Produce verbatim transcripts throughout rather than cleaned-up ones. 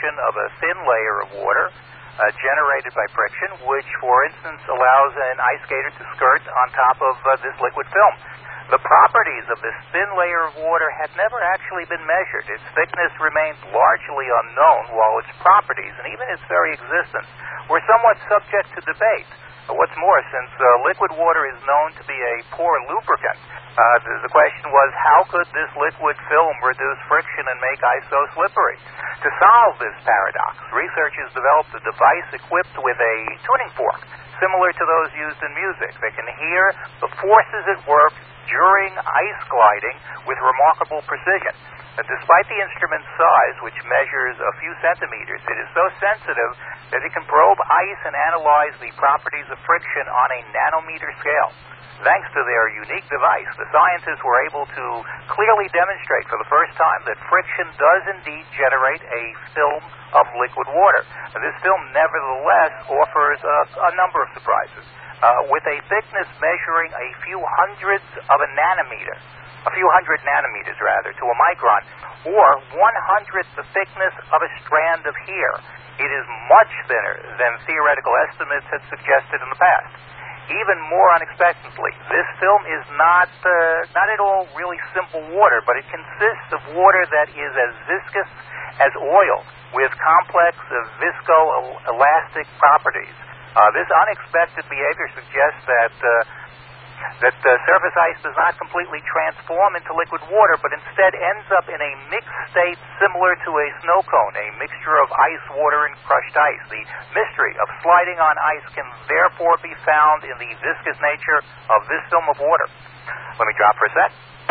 formation of a thin layer of water uh, generated by friction, which, for instance, allows an ice skater to skirt on top of uh, this liquid film. The properties of this thin layer of water had never actually been measured. Its thickness remained largely unknown, while its properties, and even its very existence, were somewhat subject to debate. What's more, since uh, liquid water is known to be a poor lubricant, uh, the, the question was, how could this liquid film reduce friction and make ice so slippery? To solve this paradox, researchers developed a device equipped with a tuning fork, similar to those used in music. They can hear the forces at work during ice gliding with remarkable precision. Uh, despite the instrument's size, which measures a few centimeters, it is so sensitive that it can probe ice and analyze the properties of friction on a nanometer scale. Thanks to their unique device, the scientists were able to clearly demonstrate for the first time that friction does indeed generate a film of liquid water. This film, nevertheless, offers a, a number of surprises. Uh, with a thickness measuring a few hundredths of a nanometer, a few hundred nanometers rather, to a micron, or one hundredth the thickness of a strand of hair. It is much thinner than theoretical estimates had suggested in the past. Even more unexpectedly, this film is not uh, not at all really simple water, but it consists of water that is as viscous as oil, with complex uh, viscoelastic properties. Uh, this unexpected behavior suggests that uh, that uh, surface ice does not completely transform into liquid water, but instead ends up in a mixed state similar to a snow cone, a mixture of ice, water, and crushed ice. The mystery of sliding on ice can therefore be found in the viscous nature of this film of water. Let me drop for a sec.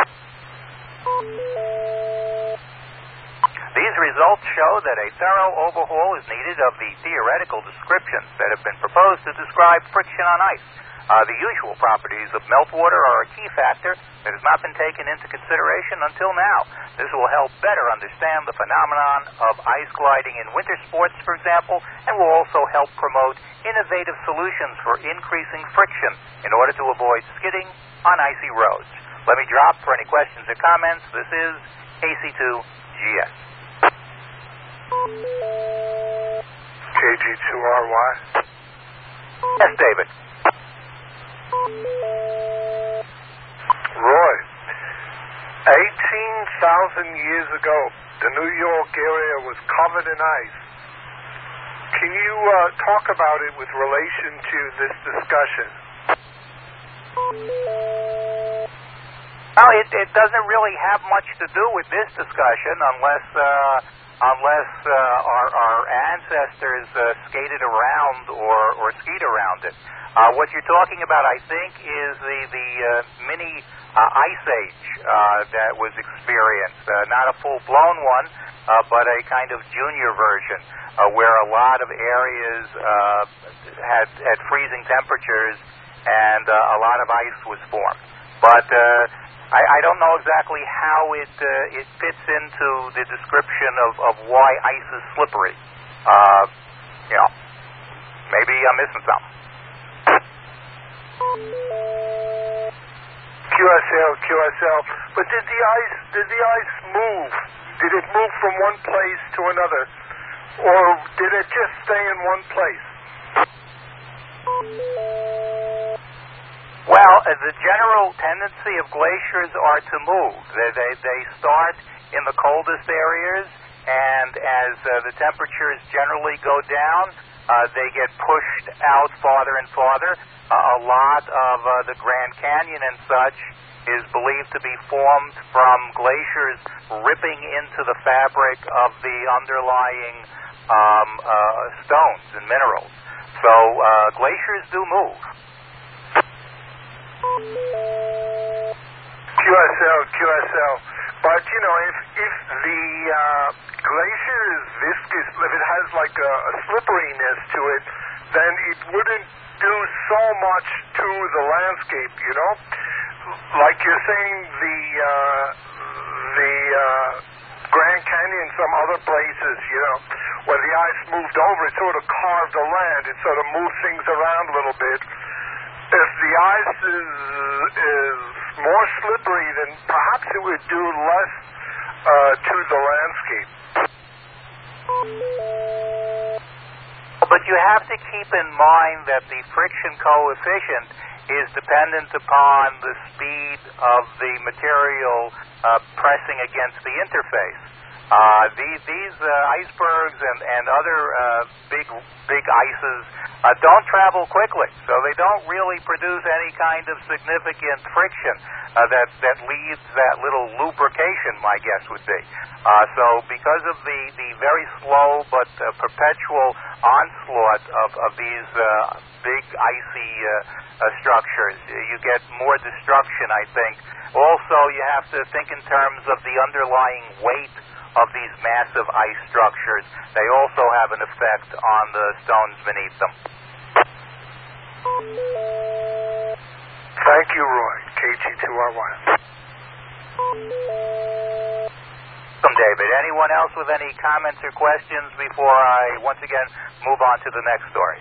These results show that a thorough overhaul is needed of the theoretical descriptions that have been proposed to describe friction on ice. Uh, the usual properties of meltwater are a key factor that has not been taken into consideration until now. This will help better understand the phenomenon of ice gliding in winter sports, for example, and will also help promote innovative solutions for increasing friction in order to avoid skidding on icy roads. Let me drop for any questions or comments. This is A C two G S. K G two R Y. Yes, David. Roy, eighteen thousand years ago, the New York area was covered in ice. Can you uh, talk about it with relation to this discussion? Well, it, it doesn't really have much to do with this discussion unless uh, unless uh, our, our ancestors uh, skated around or, or skied around it. Uh, what you're talking about, I think, is the, the uh, mini uh, ice age uh, that was experienced. Uh, not a full-blown one, uh, but a kind of junior version uh, where a lot of areas uh, had, had freezing temperatures and uh, a lot of ice was formed. But uh, I, I don't know exactly how it uh, it fits into the description of, of why ice is slippery. Uh, you know, maybe I'm missing something. Q S L, Q S L. But did the ice did the ice move? Did it move from one place to another, or did it just stay in one place? Well, uh, the general tendency of glaciers are to move. They they, they start in the coldest areas, and as uh, the temperatures generally go down, uh, they get pushed out farther and farther. Uh, a lot of uh, the Grand Canyon and such is believed to be formed from glaciers ripping into the fabric of the underlying um, uh, stones and minerals. So uh, glaciers do move. Q S L, Q S L. But, you know, if, if the uh, glacier is viscous, if it has like a, a slipperiness to it, then it wouldn't do so much to the landscape, you know? Like you're saying, the, uh, the uh, Grand Canyon, some other places, you know, where the ice moved over, it sort of carved the land, it sort of moved things around a little bit. If the ice is, is more slippery, then perhaps it would do less uh, to the landscape. you have to keep in mind that the friction coefficient is dependent upon the speed of the material uh, pressing against the interface. Uh, these these uh, icebergs and, and other uh, big big ices uh, don't travel quickly, so they don't really produce any kind of significant friction uh, that that leaves that little lubrication, my guess would be. Uh, so because of the, the very slow but uh, perpetual onslaught of, of these uh, big icy uh, uh, structures, you get more destruction, I think. Also, you have to think in terms of the underlying weight of these massive ice structures. They also have an effect on the stones beneath them. Thank you, Roy. K G two R Y. Welcome, David. Anyone else with any comments or questions before I once again move on to the next story?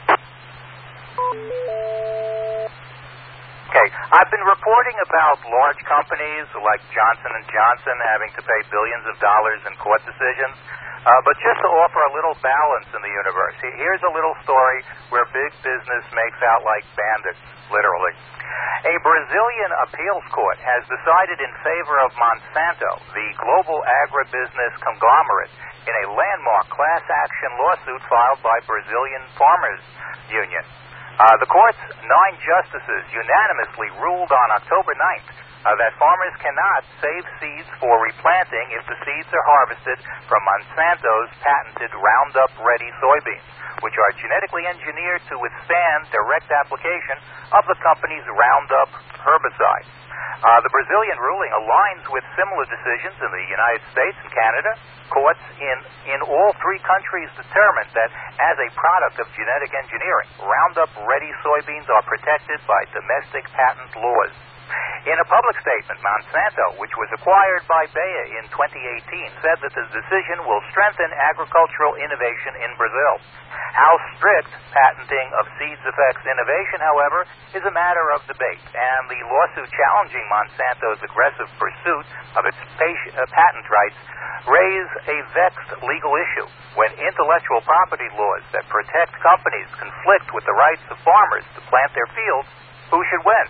Okay, I've been reporting about large companies like Johnson and Johnson having to pay billions of dollars in court decisions, uh, but just to offer a little balance in the universe, here's a little story where big business makes out like bandits, literally. A Brazilian appeals court has decided in favor of Monsanto, the global agribusiness conglomerate, in a landmark class action lawsuit filed by Brazilian Farmers Union. Uh, the court's nine justices unanimously ruled on October ninth uh, that farmers cannot save seeds for replanting if the seeds are harvested from Monsanto's patented Roundup Ready soybeans, which are genetically engineered to withstand direct application of the company's Roundup herbicide. Uh, the Brazilian ruling aligns with similar decisions in the United States and Canada. Courts in, in all three countries determined that as a product of genetic engineering, Roundup-ready soybeans are protected by domestic patent laws. In a public statement, Monsanto, which was acquired by Bayer in twenty eighteen, said that the decision will strengthen agricultural innovation in Brazil. How strict patenting of seeds affects innovation, however, is a matter of debate, and the lawsuit challenging Monsanto's aggressive pursuit of its uh, patent rights raise a vexed legal issue. When intellectual property laws that protect companies conflict with the rights of farmers to plant their fields, who should win?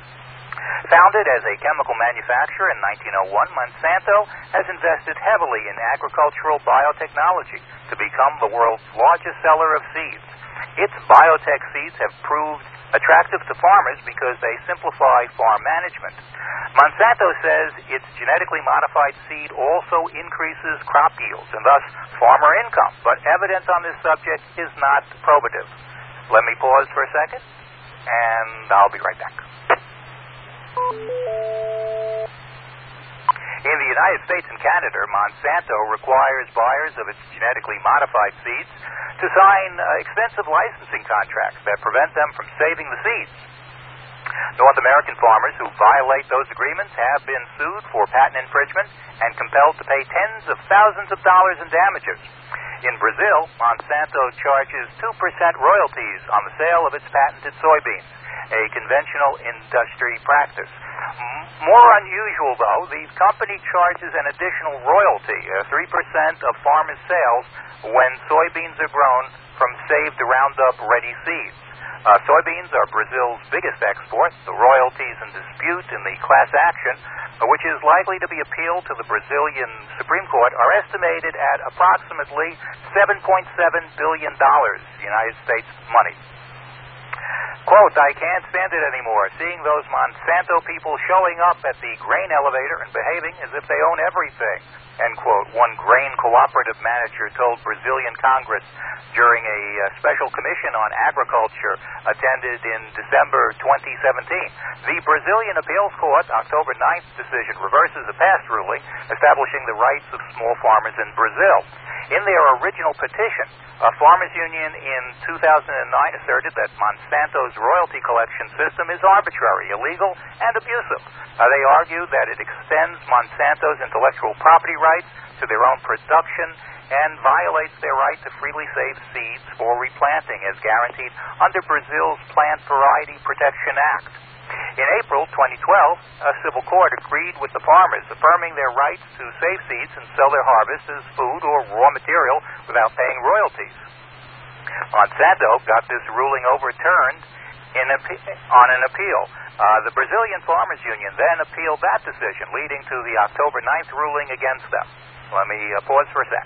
Founded as a chemical manufacturer in nineteen oh one, Monsanto has invested heavily in agricultural biotechnology to become the world's largest seller of seeds. Its biotech seeds have proved attractive to farmers because they simplify farm management. Monsanto says its genetically modified seed also increases crop yields and thus farmer income, but evidence on this subject is not probative. Let me pause for a second, and I'll be right back. In the United States and Canada, Monsanto requires buyers of its genetically modified seeds to sign uh, extensive licensing contracts that prevent them from saving the seeds. North American farmers who violate those agreements have been sued for patent infringement and compelled to pay tens of thousands of dollars in damages. In Brazil, Monsanto charges two percent royalties on the sale of its patented soybeans, a conventional industry practice. More unusual, though, the company charges an additional royalty, uh, three percent of farmers' sales, when soybeans are grown from saved Roundup Ready seeds. Uh, soybeans are Brazil's biggest export. The royalties in dispute in the class action, uh, which is likely to be appealed to the Brazilian Supreme Court, are estimated at approximately seven point seven billion dollars United States money. Quote, I can't stand it anymore, seeing those Monsanto people showing up at the grain elevator and behaving as if they own everything, end quote, one grain cooperative manager told Brazilian Congress during a uh, special commission on agriculture attended in December twenty seventeen. The Brazilian Appeals Court October ninth decision reverses a past ruling establishing the rights of small farmers in Brazil. In their original petition, a farmers union in two thousand nine asserted that Monsanto's royalty collection system is arbitrary, illegal, and abusive. Uh, they argued that it extends Monsanto's intellectual property rights to their own production and violates their right to freely save seeds for replanting as guaranteed under Brazil's Plant Variety Protection Act. In April twenty twelve, a civil court agreed with the farmers, affirming their rights to save seeds and sell their harvest as food or raw material without paying royalties. Monsanto got this ruling overturned in appe- on an appeal. Uh, the Brazilian Farmers Union then appealed that decision, leading to the October ninth ruling against them. Let me uh, pause for a sec.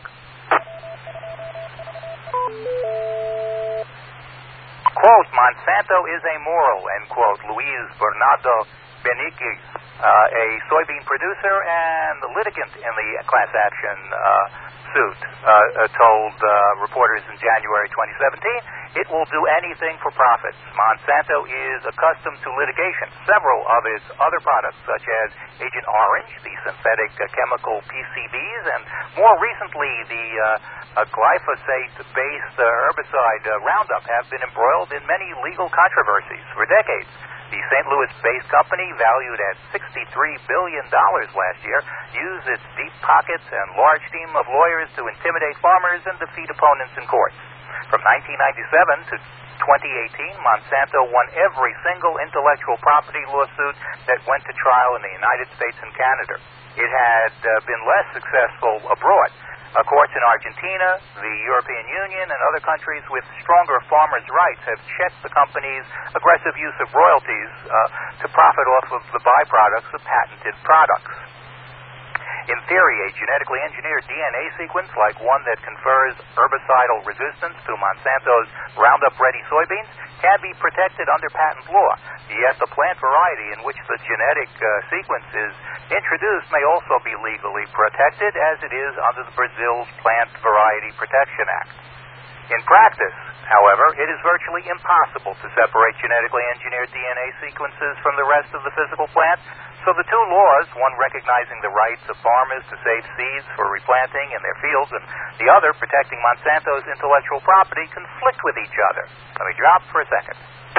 Quote, Monsanto is amoral, end quote. Luis Bernardo Benique, uh, a soybean producer and the litigant in the class action uh, suit, uh, uh, told uh, reporters in January twenty seventeen, it will do anything for profits. Monsanto is accustomed to litigation. Several of its other products, such as Agent Orange, the synthetic uh, chemical P C Bs, and more recently the uh, uh, glyphosate-based uh, herbicide uh, Roundup, have been embroiled in many legal controversies for decades. The Saint Louis-based company, valued at sixty-three billion dollars last year, used its deep pockets and large team of lawyers to intimidate farmers and defeat opponents in courts. From nineteen ninety-seven to twenty eighteen, Monsanto won every single intellectual property lawsuit that went to trial in the United States and Canada. It had uh, been less successful abroad. Uh, courts in Argentina, the European Union, and other countries with stronger farmers' rights have checked the company's aggressive use of royalties uh, to profit off of the byproducts of patented products. In theory, a genetically engineered D N A sequence, like one that confers herbicidal resistance to Monsanto's Roundup-ready soybeans, can be protected under patent law. Yet the plant variety in which the genetic uh, sequence is introduced may also be legally protected, as it is under the Brazil's Plant Variety Protection Act. In practice, however, it is virtually impossible to separate genetically engineered D N A sequences from the rest of the physical plant. So the two laws, one recognizing the rights of farmers to save seeds for replanting in their fields, and the other protecting Monsanto's intellectual property, conflict with each other. Let me drop for a second.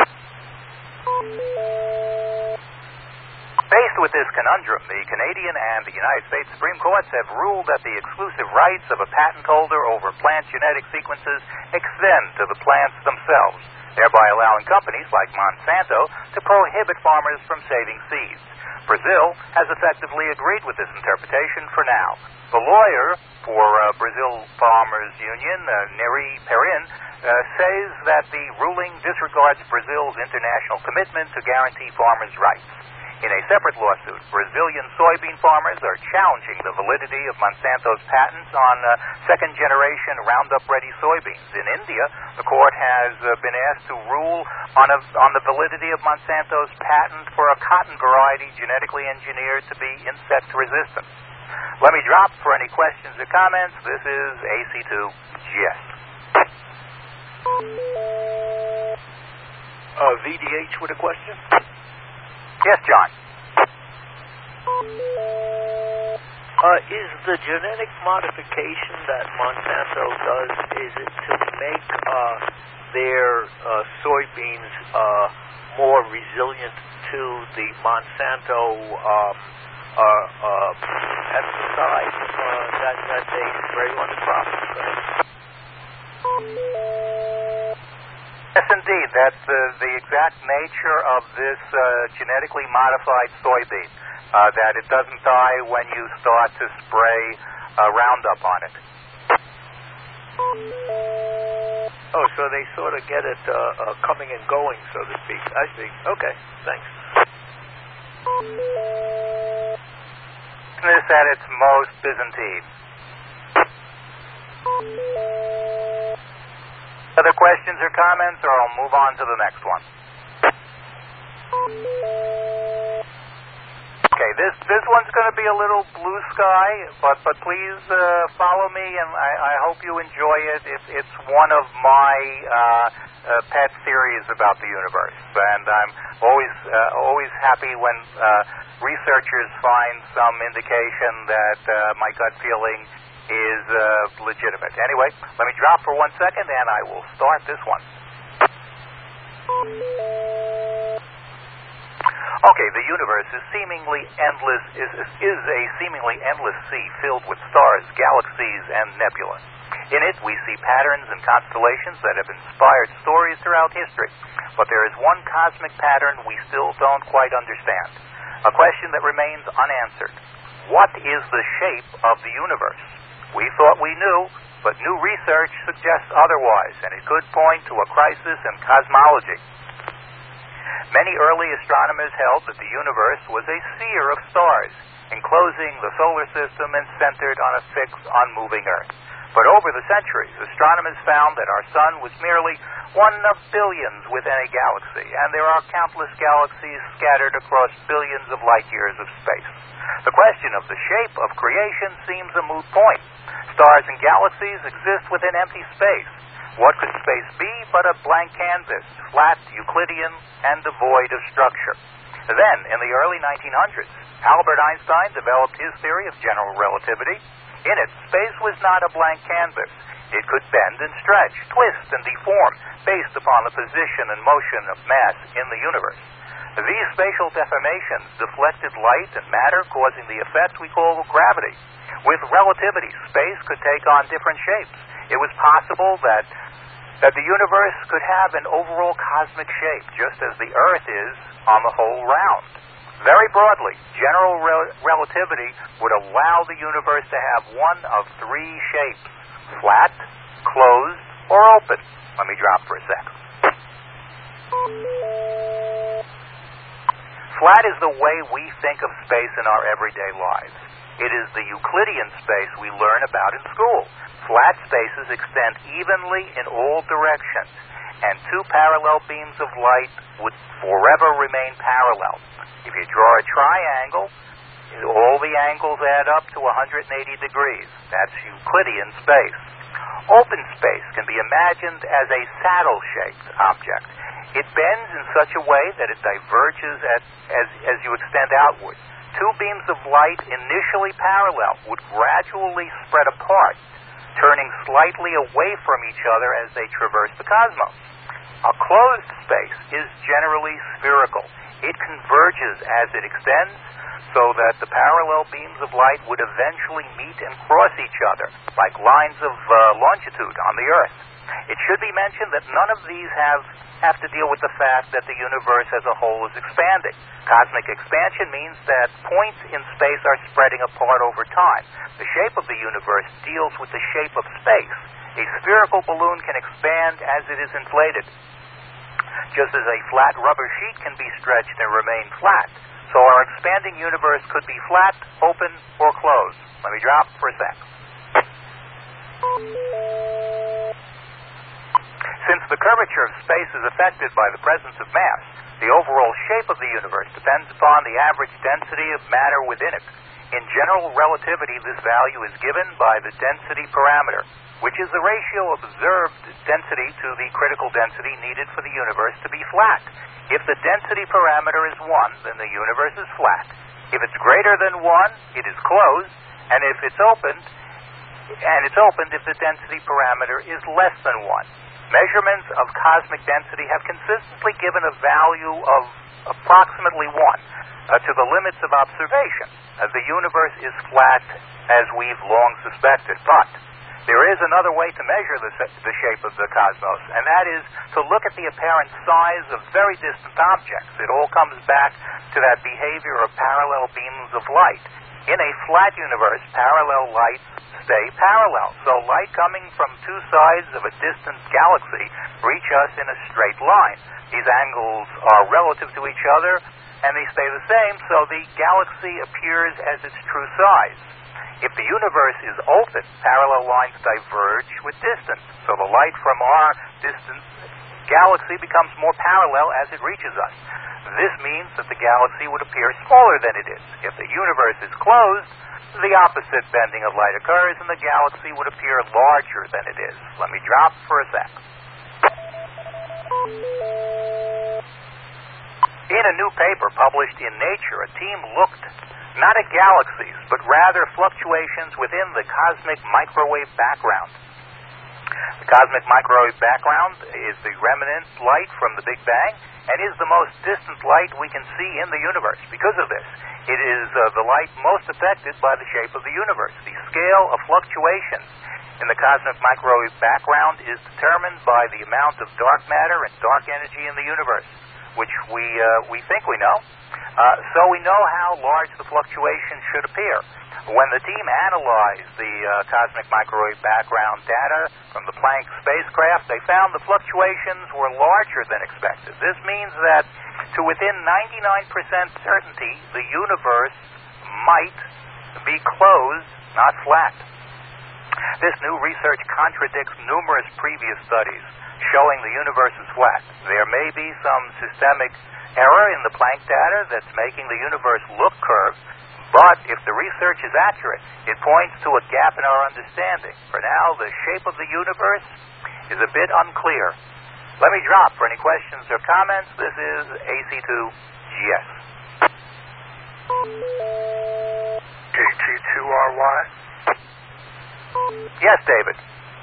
Faced with this conundrum, the Canadian and the United States Supreme Courts have ruled that the exclusive rights of a patent holder over plant genetic sequences extend to the plants themselves, thereby allowing companies like Monsanto to prohibit farmers from saving seeds. Brazil has effectively agreed with this interpretation for now. The lawyer for uh, Brazil Farmers Union, uh, Neri Perin, uh, says that the ruling disregards Brazil's international commitment to guarantee farmers' rights. In a separate lawsuit, Brazilian soybean farmers are challenging the validity of Monsanto's patents on uh, second-generation Roundup-ready soybeans. In India, the court has uh, been asked to rule on, a, on the validity of Monsanto's patent for a cotton variety genetically engineered to be insect-resistant. Let me drop for any questions or comments. This is A C two G S. Uh, V D H with a question? Yes, John. Uh, is the genetic modification that Monsanto does, is it to make uh, their uh, soybeans uh, more resilient to the Monsanto um, uh, uh, pesticide uh, that, that they spray on the crops? Yes, indeed. That's uh, the exact nature of this uh, genetically modified soybean, uh, that it doesn't die when you start to spray uh, Roundup on it. Oh, so they sort of get it uh, uh, coming and going, so to speak. I see. Okay, thanks. This at its most Byzantine. Other questions or comments, or I'll move on to the next one. Okay, this this one's going to be a little blue sky, but but please uh, follow me, and I, I hope you enjoy it. It's it's one of my uh, uh, pet theories about the universe, and I'm always uh, always happy when uh, researchers find some indication that uh, my gut feeling is uh, legitimate. Anyway, let me drop for one second, and I will start this one. Okay, the universe is seemingly endless. Is is a seemingly endless sea filled with stars, galaxies, and nebulae. In it, we see patterns and constellations that have inspired stories throughout history. But there is one cosmic pattern we still don't quite understand. A question that remains unanswered. What is the shape of the universe? We thought we knew, but new research suggests otherwise, and it could point to a crisis in cosmology. Many early astronomers held that the universe was a sphere of stars, enclosing the solar system and centered on a fixed, unmoving Earth. But over the centuries, astronomers found that our sun was merely one of billions within a galaxy, and there are countless galaxies scattered across billions of light years of space. The question of the shape of creation seems a moot point. Stars and galaxies exist within empty space. What could space be but a blank canvas, flat, Euclidean, and devoid of structure? Then, in the early nineteen hundreds, Albert Einstein developed his theory of general relativity. In it, space was not a blank canvas. It could bend and stretch, twist and deform, based upon the position and motion of mass in the universe. These spatial deformations deflected light and matter, causing the effect we call gravity. With relativity, space could take on different shapes. It was possible that, that the universe could have an overall cosmic shape, just as the Earth is on the whole round. Very broadly, general rel- relativity would allow the universe to have one of three shapes: flat, closed, or open. Let me drop for a second. Flat is the way we think of space in our everyday lives. It is the Euclidean space we learn about in school. Flat spaces extend evenly in all directions, and two parallel beams of light would forever remain parallel. If you draw a triangle, all the angles add up to one hundred eighty degrees. That's Euclidean space. Open space can be imagined as a saddle-shaped object. It bends in such a way that it diverges at, as, as you extend outward. Two beams of light initially parallel would gradually spread apart, turning slightly away from each other as they traverse the cosmos. A closed space is generally spherical. It converges as it extends, so that the parallel beams of light would eventually meet and cross each other, like lines of uh, longitude on the Earth. It should be mentioned that none of these have, have to deal with the fact that the universe as a whole is expanding. Cosmic expansion means that points in space are spreading apart over time. The shape of the universe deals with the shape of space. A spherical balloon can expand as it is inflated, just as a flat rubber sheet can be stretched and remain flat. So our expanding universe could be flat, open, or closed. Let me drop for a sec. Since the curvature of space is affected by the presence of mass, the overall shape of the universe depends upon the average density of matter within it. In general relativity, this value is given by the density parameter, which is the ratio of observed density to the critical density needed for the universe to be flat. If the density parameter is one, then the universe is flat. If it's greater than one, it is closed, and if it's opened, and it's opened if the density parameter is less than one. Measurements of cosmic density have consistently given a value of approximately one uh, to the limits of observation. Uh, the universe is flat, as we've long suspected, but there is another way to measure the, the shape of the cosmos, and that is to look at the apparent size of very distant objects. It all comes back to that behavior of parallel beams of light. In a flat universe, parallel lights stay parallel, so light coming from two sides of a distant galaxy reach us in a straight line. These angles are relative to each other, and they stay the same, so the galaxy appears as its true size. If the universe is open, parallel lines diverge with distance, so the light from our distant galaxy becomes more parallel as it reaches us. This means that the galaxy would appear smaller than it is. If the universe is closed, the opposite bending of light occurs, and the galaxy would appear larger than it is. Let me drop for a sec. In a new paper published in Nature, a team looked not at galaxies, but rather fluctuations within the cosmic microwave background. The cosmic microwave background is the remnant light from the Big Bang and is the most distant light we can see in the universe. Because of this, it is uh, the light most affected by the shape of the universe. The scale of fluctuations in the cosmic microwave background is determined by the amount of dark matter and dark energy in the universe. which we uh, we think we know. Uh, so we know how large the fluctuation should appear. When the team analyzed the uh, cosmic microwave background data from the Planck spacecraft, they found the fluctuations were larger than expected. This means that to within ninety-nine percent certainty, the universe might be closed, not flat. This new research contradicts numerous previous studies showing the universe is flat. There may be some systemic error in the Planck data that's making the universe look curved, but if the research is accurate, it points to a gap in our understanding. For now, the shape of the universe is a bit unclear. Let me drop for any questions or comments. This is A C two G S. K G two R Y? Yes, David.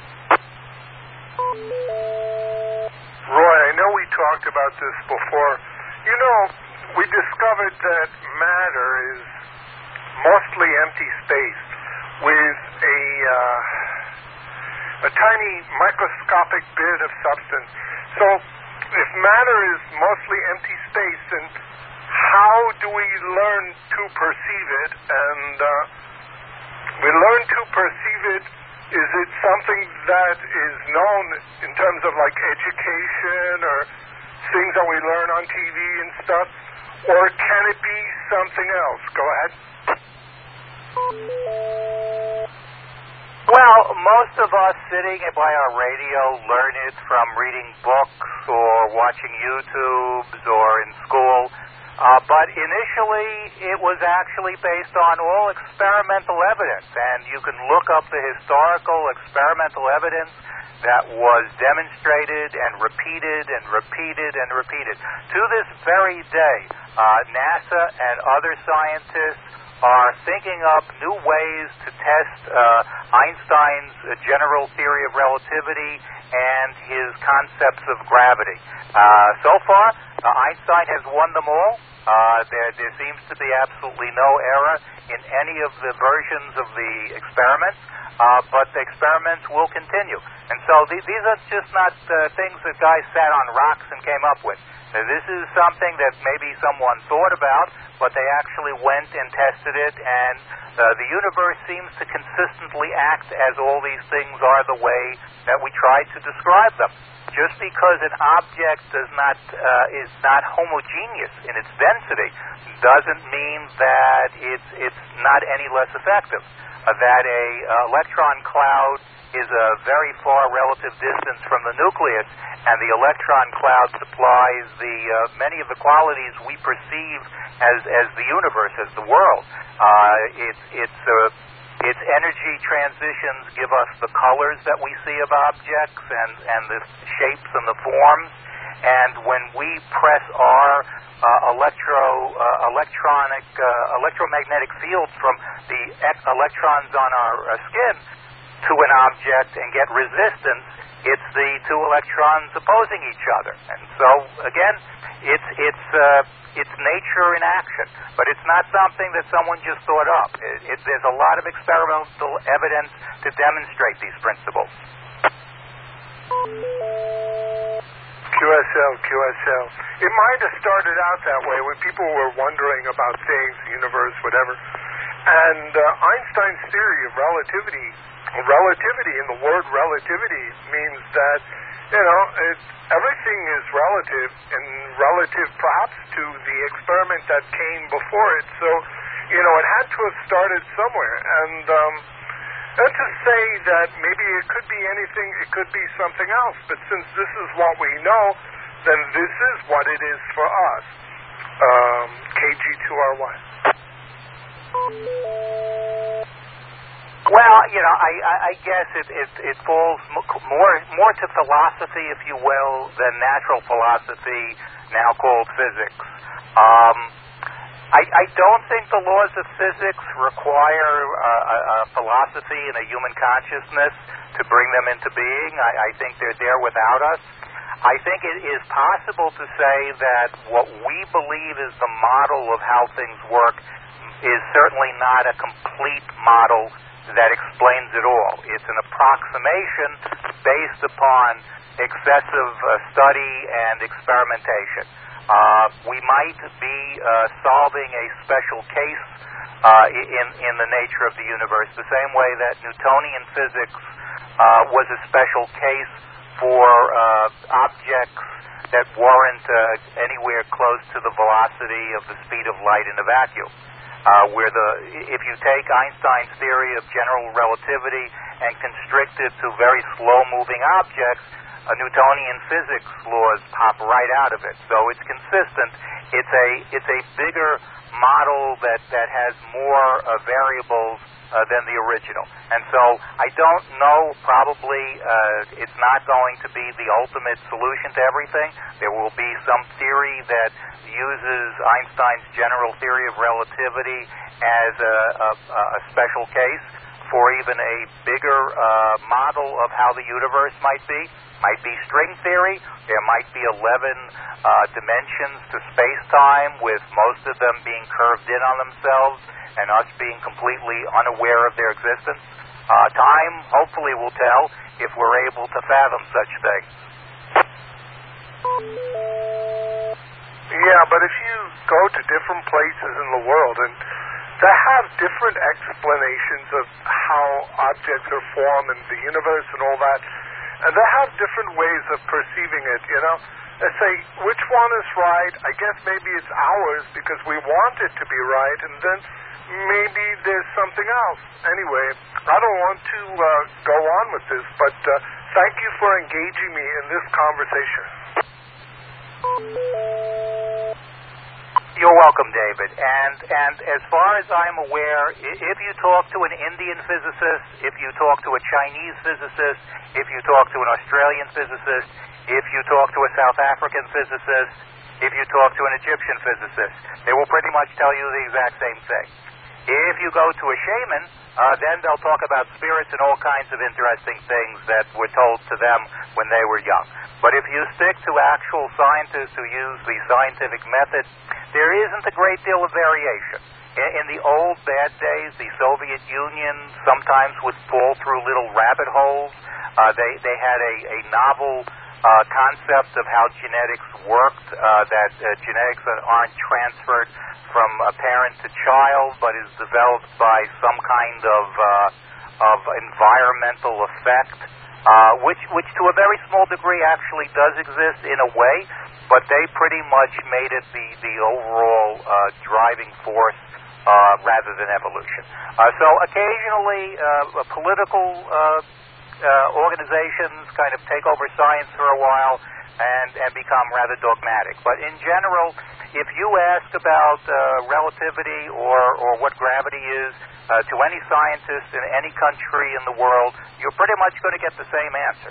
Roy, I know we talked about this before. You know, we discovered that matter is mostly empty space with a uh, a tiny microscopic bit of substance. So if matter is mostly empty space, then how do we learn to perceive it? And uh, we learn to perceive it. Is it something that is known in terms of like education or things that we learn on T V and stuff? Or can it be something else? Go ahead. Well, most of us sitting by our radio learn it from reading books or watching YouTubes or in school. Uh, but initially, it was actually based on all experimental evidence, and you can look up the historical experimental evidence that was demonstrated and repeated and repeated and repeated. To this very day, uh, NASA and other scientists are thinking up new ways to test uh, Einstein's uh, general theory of relativity and his concepts of gravity. Uh, so far, uh, Einstein has won them all. Uh, there, there seems to be absolutely no error in any of the versions of the experiments, uh, but the experiments will continue. And so th- these are just not uh, things that guys sat on rocks and came up with. Now, this is something that maybe someone thought about, but they actually went and tested it, and uh, the universe seems to consistently act as all these things are the way that we try to describe them. Just because an object does not uh, is not homogeneous in its density doesn't mean that it's it's not any less effective. Uh, that a uh, electron cloud is a very far relative distance from the nucleus, and the electron cloud supplies the uh, many of the qualities we perceive as as the universe, as the world. Uh, it's it's uh, its energy transitions give us the colors that we see of objects and and the shapes and the forms. And when we press our uh, electro uh, electronic uh, electromagnetic fields from the e- electrons on our uh, skin to an object and get resistance, it's the two electrons opposing each other. And so again, it's it's uh, it's nature in action, but it's not something that someone just thought up. It, it, there's a lot of experimental evidence to demonstrate these principles. Q S L, Q S L. It might have started out that way when people were wondering about things, the universe, whatever. And uh, Einstein's theory of relativity, relativity, and the word relativity means that, you know, it, everything is relative, and relative perhaps to the experiment that came before it. So, you know, it had to have started somewhere. And um, let's just say that maybe it could be anything, it could be something else. But since this is what we know, then this is what it is for us. Um, K G two R Y. Well, you know, I, I, I guess it, it, it falls more more to philosophy, if you will, than natural philosophy, now called physics. Um, I, I don't think the laws of physics require uh, a, a philosophy and a human consciousness to bring them into being. I, I think they're there without us. I think it is possible to say that what we believe is the model of how things work is certainly not a complete model that explains it all. It's an approximation based upon excessive uh, study and experimentation. Uh, we might be uh, solving a special case uh, in, in the nature of the universe, the same way that Newtonian physics uh, was a special case for uh, objects that weren't uh, anywhere close to the velocity of the speed of light in a vacuum. Uh, where the, if you take Einstein's theory of general relativity and constrict it to very slow-moving objects, uh, Newtonian physics laws pop right out of it. So it's consistent. It's a it's a bigger model that, that has more uh, variables uh, than the original. And so I don't know, probably uh, it's not going to be the ultimate solution to everything. There will be some theory that uses Einstein's general theory of relativity as a, a, a special case for even a bigger uh, model of how the universe might be. Might be string theory. There might be eleven uh, dimensions to space-time, with most of them being curved in on themselves and us being completely unaware of their existence. Uh, time, hopefully, will tell if we're able to fathom such things. Yeah, but if you go to different places in the world, and they have different explanations of how objects are formed in the universe and all that, and they have different ways of perceiving it, you know. They say, which one is right? I guess maybe it's ours because we want it to be right, and then maybe there's something else. Anyway, I don't want to uh, go on with this, but uh, thank you for engaging me in this conversation. You're welcome, David. And and as far as I'm aware, if you talk to an Indian physicist, if you talk to a Chinese physicist, if you talk to an Australian physicist, if you talk to a South African physicist, if you talk to an Egyptian physicist, they will pretty much tell you the exact same thing. If you go to a shaman, uh, then they'll talk about spirits and all kinds of interesting things that were told to them when they were young. But if you stick to actual scientists who use the scientific method, there isn't a great deal of variation. In, in the old bad days, the Soviet Union sometimes would fall through little rabbit holes. Uh, they, they had a, a novel uh, concept of how genetics worked, uh, that uh, genetics aren't transferred from a parent to child, but is developed by some kind of uh, of environmental effect, uh, which which to a very small degree actually does exist in a way, but they pretty much made it the the overall uh, driving force uh, rather than evolution. Uh, so occasionally, uh, political uh, uh, organizations kind of take over science for a while and and become rather dogmatic. But in general, if you ask about uh, relativity or, or what gravity is uh, to any scientist in any country in the world, you're pretty much going to get the same answer.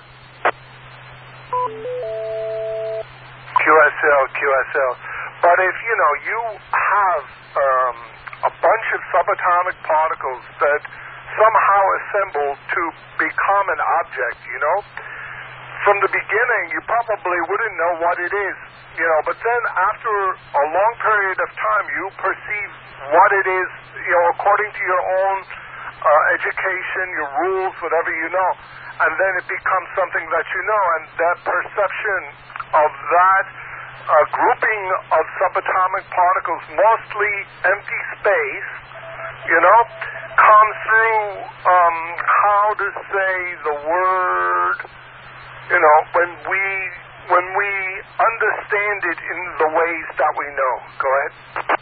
Q S L, Q S L. But if, you know, you have um, a bunch of subatomic particles that somehow assemble to become an object, you know, from the beginning, you probably wouldn't know what it is, you know, but then after a long period of time, you perceive what it is, you know, according to your own uh, education, your rules, whatever you know, and then it becomes something that you know, and that perception of that uh, grouping of subatomic particles, mostly empty space, you know, comes through, um, how to say the word... You know, when we when we understand it in the ways that we know. Go ahead.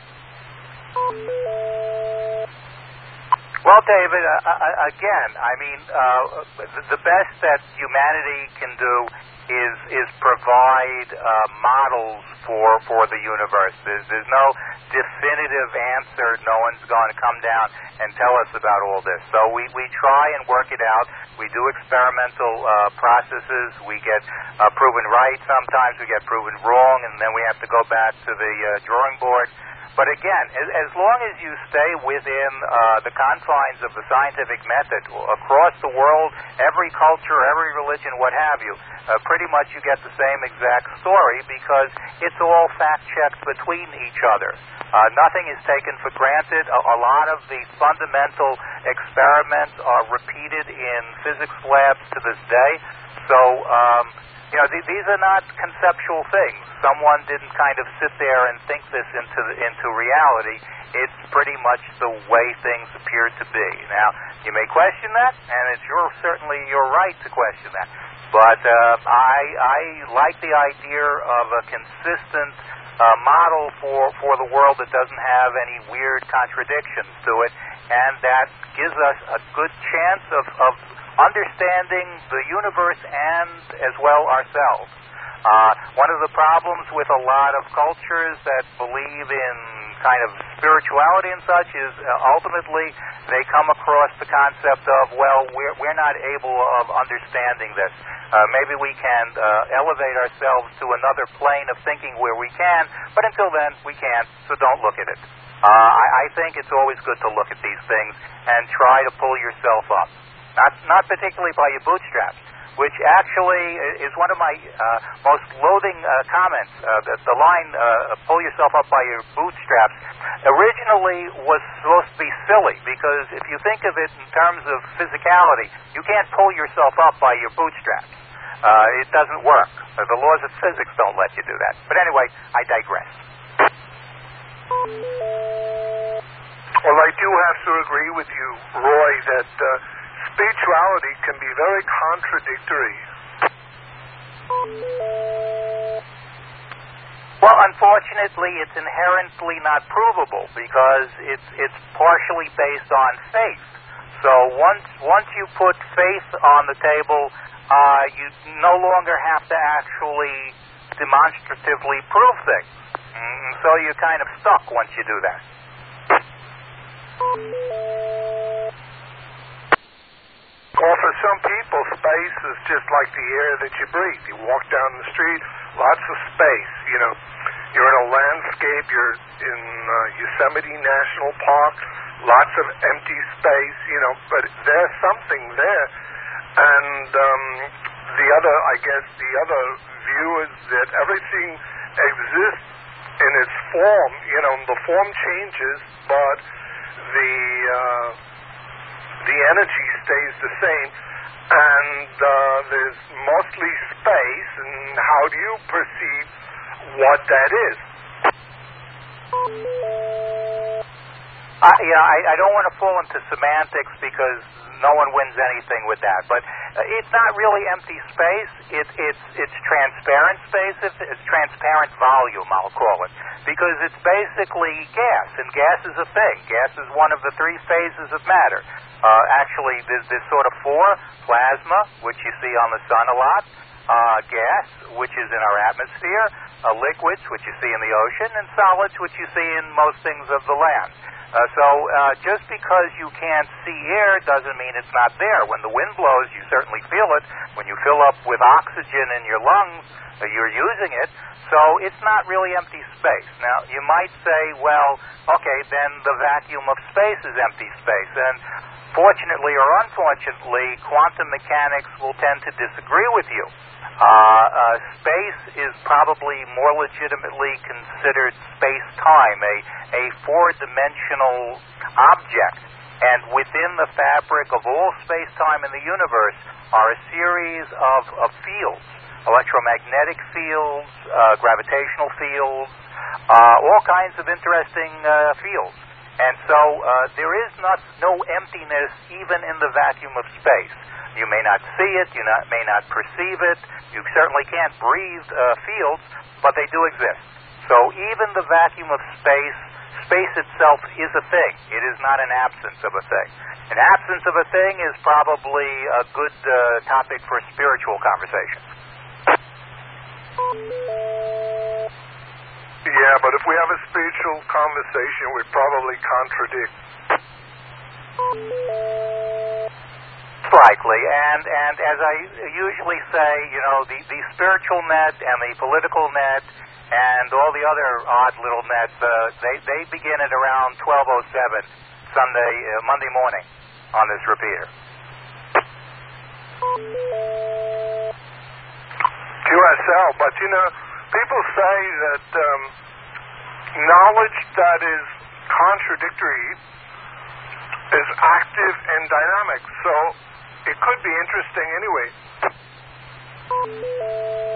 Well, David, uh, uh, again, I mean, uh, the best that humanity can do is is provide uh, models for for the universe. There's, there's no definitive answer. No one's going to come down and tell us about all this. So we, we try and work it out. We do experimental uh, processes. We get uh, proven right sometimes. We get proven wrong, and then we have to go back to the uh, drawing board. But again, as, as long as you stay within uh, the confines of the scientific method, across the world, every culture, every religion, what have you, uh, pretty much you get the same exact story because it's all fact-checked between each other. Uh, nothing is taken for granted. A, a lot of the fundamental experiments are repeated in physics labs to this day. So um, You know, th- these are not conceptual things. Someone didn't kind of sit there and think this into the, into reality. It's pretty much the way things appear to be. Now, you may question that, and it's your, certainly your right to question that. But uh, I, I like the idea of a consistent uh, model for, for the world that doesn't have any weird contradictions to it, and that gives us a good chance of, of understanding the universe and as well ourselves. Uh, one of the problems with a lot of cultures that believe in kind of spirituality and such is uh, ultimately they come across the concept of, well, we're, we're not able of understanding this. Uh, maybe we can uh, elevate ourselves to another plane of thinking where we can, but until then, we can't, so don't look at it. Uh, I, I think it's always good to look at these things and try to pull yourself up. Not, not particularly by your bootstraps, which actually is one of my uh, most loathing uh, comments. Uh, the, the line, uh, pull yourself up by your bootstraps, originally was supposed to be silly, because if you think of it in terms of physicality, you can't pull yourself up by your bootstraps. Uh, it doesn't work. Uh, the laws of physics don't let you do that. But anyway, I digress. Well, I do have to agree with you, Roy, that uh, spirituality can be very contradictory. Well, unfortunately, it's inherently not provable because it's it's partially based on faith. So once once you put faith on the table, uh, you no longer have to actually demonstratively prove things. Mm, so you're kind of stuck once you do that. Well, for some people, space is just like the air that you breathe. You walk down the street, lots of space. You know, you're in a landscape. You're in uh, Yosemite National Park, lots of empty space. You know, but there's something there. And um, the other, I guess, the other view is that everything exists in its form. You know, the form changes, but the uh, the energy stays the same, and uh, there's mostly space. And how do you perceive what that is? Uh, yeah, I, I don't want to fall into semantics because no one wins anything with that. But uh, it's not really empty space. It, it's it's transparent space. It's, it's transparent volume, I'll call it, because it's basically gas, and gas is a thing. Gas is one of the three phases of matter. Uh, actually, there's, there's sort of four: plasma, which you see on the sun a lot; uh, gas, which is in our atmosphere; uh, liquids, which you see in the ocean; and solids, which you see in most things of the land. Uh, so uh, just because you can't see air doesn't mean it's not there. When the wind blows, you certainly feel it. When you fill up with oxygen in your lungs, uh, you're using it. So it's not really empty space. Now, you might say, well, okay, then the vacuum of space is empty space. And fortunately or unfortunately, quantum mechanics will tend to disagree with you. Uh, uh, space is probably more legitimately considered space-time, a, a four-dimensional object. And within the fabric of all space-time in the universe are a series of, of fields, electromagnetic fields, uh, gravitational fields, uh, all kinds of interesting uh, fields. And so uh, there is not no emptiness even in the vacuum of space. You may not see it, you not, may not perceive it, you certainly can't breathe uh, fields, but they do exist. So even the vacuum of space, space itself is a thing. It is not an absence of a thing. An absence of a thing is probably a good uh, topic for spiritual conversation. Yeah, but if we have a spiritual conversation, we probably contradict. Likely, and, and as I usually say, you know, the, the spiritual net and the political net and all the other odd little nets, uh, they, they begin at around twelve oh seven Sunday, uh, Monday morning on this repeater. Q S L, but you know, people say that um, knowledge that is contradictory is active and dynamic, so it could be interesting anyway.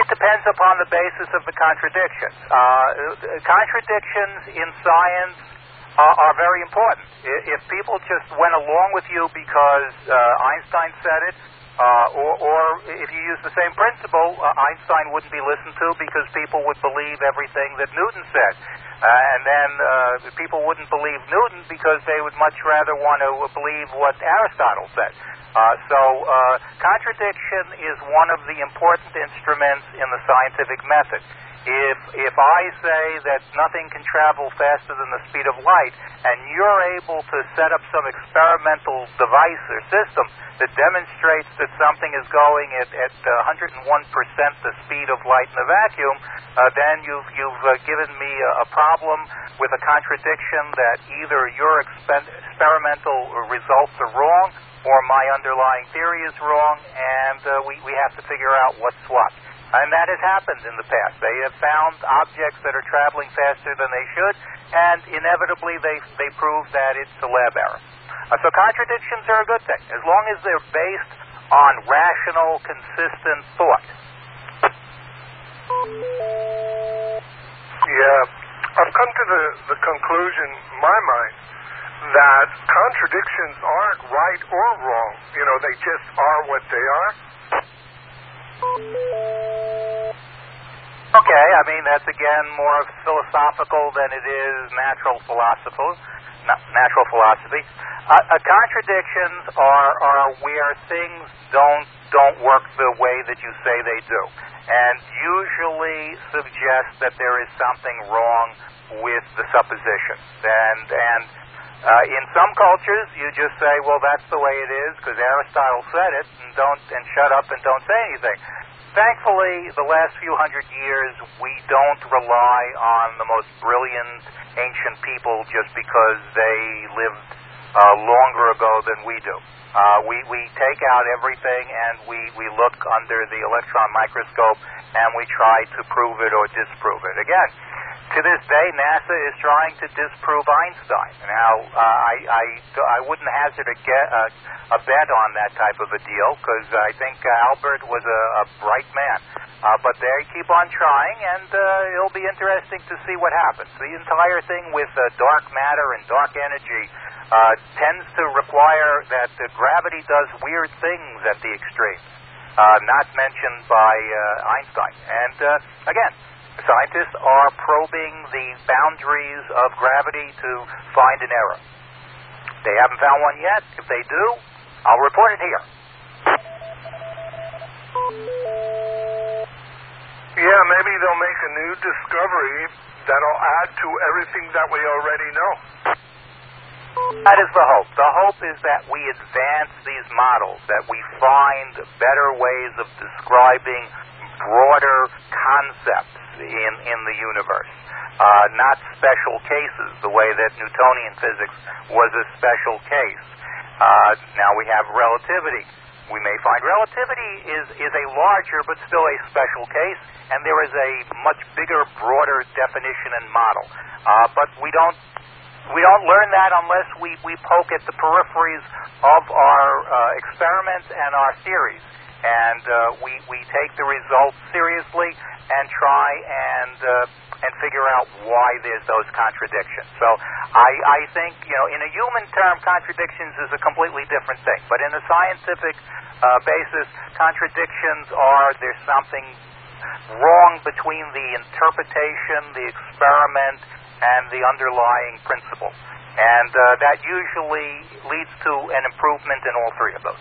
It depends upon the basis of the contradictions. Uh, contradictions in science are, are very important. If people just went along with you because uh, Einstein said it, uh, or, or if you use the same principle, uh, Einstein wouldn't be listened to because people would believe everything that Newton said. Uh, and then uh, people wouldn't believe Newton because they would much rather want to believe what Aristotle said. Uh, so uh, contradiction is one of the important instruments in the scientific method. If if I say that nothing can travel faster than the speed of light, and you're able to set up some experimental device or system that demonstrates that something is going at, at uh, one hundred one percent the speed of light in a vacuum, uh, then you've, you've uh, given me a, a problem with a contradiction that either your expen- experimental results are wrong or my underlying theory is wrong, and uh, we, we have to figure out what's what. And that has happened in the past. They have found objects that are traveling faster than they should, and inevitably they they prove that it's a lab error. Uh, so contradictions are a good thing, as long as they're based on rational, consistent thought. Yeah, I've come to the, the conclusion, in my mind, that contradictions aren't right or wrong. You know, they just are what they are. Okay, I mean, that's again more philosophical than it is natural philosophy. Natural philosophy. Uh, uh, contradictions are are where things don't don't work the way that you say they do, and usually suggest that there is something wrong with the supposition. And and uh, in some cultures, you just say, well, that's the way it is because Aristotle said it, and don't and shut up and don't say anything. Thankfully, the last few hundred years, we don't rely on the most brilliant ancient people just because they lived uh, longer ago than we do. Uh, we, we take out everything and we, we look under the electron microscope and we try to prove it or disprove it. Again, to this day, NASA is trying to disprove Einstein. Now, uh, I, I, I wouldn't hazard a, get, uh, a bet on that type of a deal because I think uh, Albert was a, a bright man. Uh, but they keep on trying, and uh, it'll be interesting to see what happens. The entire thing with uh, dark matter and dark energy uh, tends to require that uh, gravity does weird things at the extremes, uh, not mentioned by uh, Einstein. And uh, again, scientists are probing the boundaries of gravity to find an error. They haven't found one yet. If they do, I'll report it here. Yeah, maybe they'll make a new discovery that'll add to everything that we already know. That is the hope. The hope is that we advance these models, that we find better ways of describing broader concepts in, in the universe, uh, not special cases, the way that Newtonian physics was a special case. Uh, now we have relativity. We may find relativity is, is a larger but still a special case, and there is a much bigger, broader definition and model. Uh, but we don't we don't learn that unless we, we poke at the peripheries of our uh, experiments and our theories. And uh, we, we take the results seriously and try and uh, and figure out why there's those contradictions. So I, I think, you know, in a human term, contradictions is a completely different thing. But in a scientific uh, basis, contradictions are there's something wrong between the interpretation, the experiment, and the underlying principle. And uh, that usually leads to an improvement in all three of those.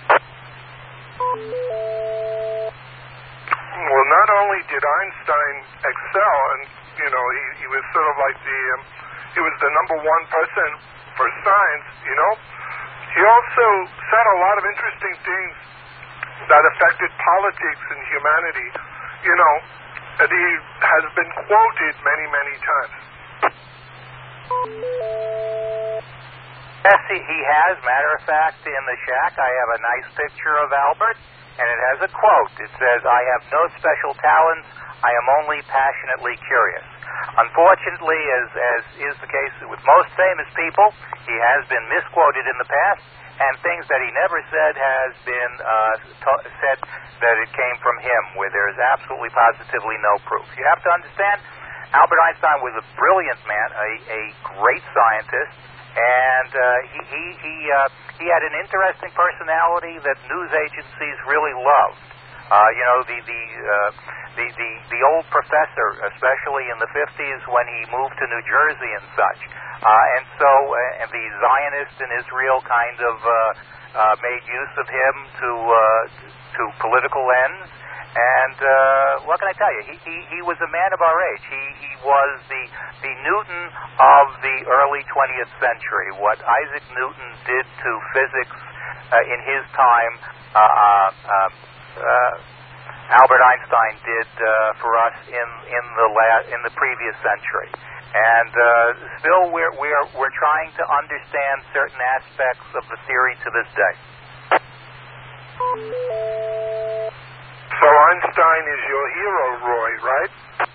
Well, not only did Einstein excel, and, you know, he, he was sort of like the, um, he was the number one person for science, you know, he also said a lot of interesting things that affected politics and humanity, you know, and he has been quoted many, many times. Yes, he, he has. Matter of fact, in the shack, I have a nice picture of Albert, and it has a quote. It says, "I have no special talents. I am only passionately curious." Unfortunately, as, as is the case with most famous people, he has been misquoted in the past, and things that he never said has been uh, ta- said that it came from him, where there is absolutely positively no proof. You have to understand, Albert Einstein was a brilliant man, a, a great scientist, and uh, he he he, uh, he had an interesting personality that news agencies really loved. Uh, you know, the the, uh, the the the old professor, especially in the fifties when he moved to New Jersey and such, uh, and so uh, and the Zionists in Israel kind of uh, uh, made use of him to uh, to political ends. And uh, what can I tell you? He, he he was a man of our age. He he was the the Newton of the early twentieth century. What Isaac Newton did to physics uh, in his time, uh, uh, uh, Albert Einstein did uh, for us in in the la- in the previous century. And uh, still, we're we're we're trying to understand certain aspects of the theory to this day. So Einstein is your hero, Roy, right?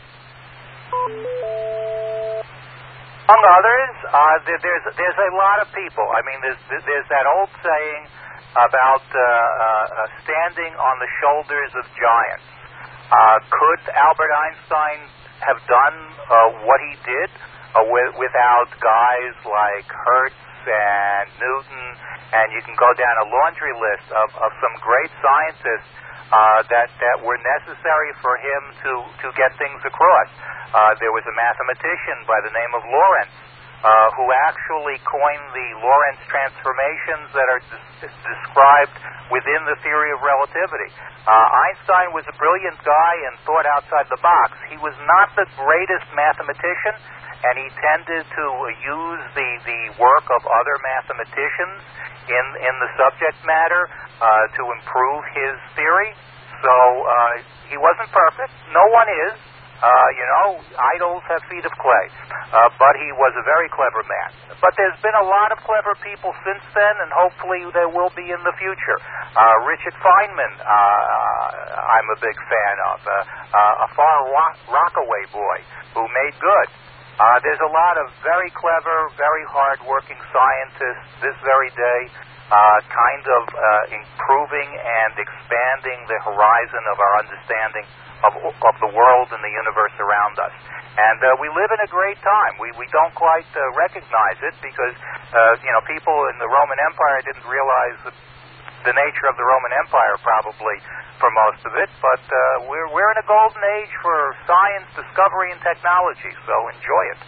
Among others, uh, there, there's there's a lot of people. I mean, there's there's that old saying about uh, uh, standing on the shoulders of giants. Uh, could Albert Einstein have done uh, what he did uh, with, without guys like Hertz and Newton? And you can go down a laundry list of, of some great scientists Uh, that that were necessary for him to to get things across. Uh, there was a mathematician by the name of Lorentz uh, who actually coined the Lorentz transformations that are des- described within the theory of relativity. Uh, Einstein was a brilliant guy and thought outside the box. He was not the greatest mathematician, and he tended to use the the work of other mathematicians in in the subject matter Uh, to improve his theory. So uh, he wasn't perfect. No one is. Uh, you know, idols have feet of clay. Uh, but he was a very clever man. But there's been a lot of clever people since then, and hopefully there will be in the future. Uh, Richard Feynman, uh, I'm a big fan of. Uh, uh, a Far Rock- Rockaway boy who made good. Uh, there's a lot of very clever, very hard-working scientists this very day, Uh, kind of uh, improving and expanding the horizon of our understanding of, of the world and the universe around us. And uh, we live in a great time. We we don't quite uh, recognize it because, uh, you know, people in the Roman Empire didn't realize the, the nature of the Roman Empire probably for most of it. But uh, we're, we're in a golden age for science, discovery, and technology, so enjoy it.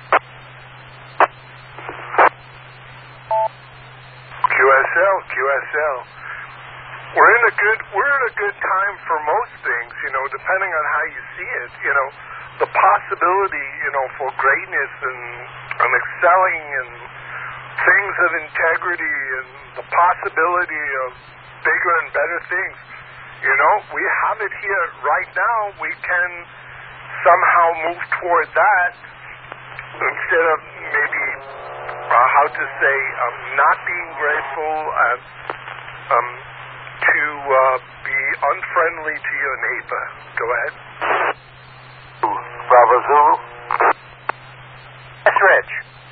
Q S L, Q S L. We're in a good we're in a good time for most things, you know, depending on how you see it. You know, the possibility, you know, for greatness and, and excelling and things of integrity and the possibility of bigger and better things. You know, we have it here right now. We can somehow move toward that instead of maybe Uh, how to say, um, not being grateful, and um, to uh, be unfriendly to your neighbor. Go ahead. Bravo Zulu. Yes, Rich.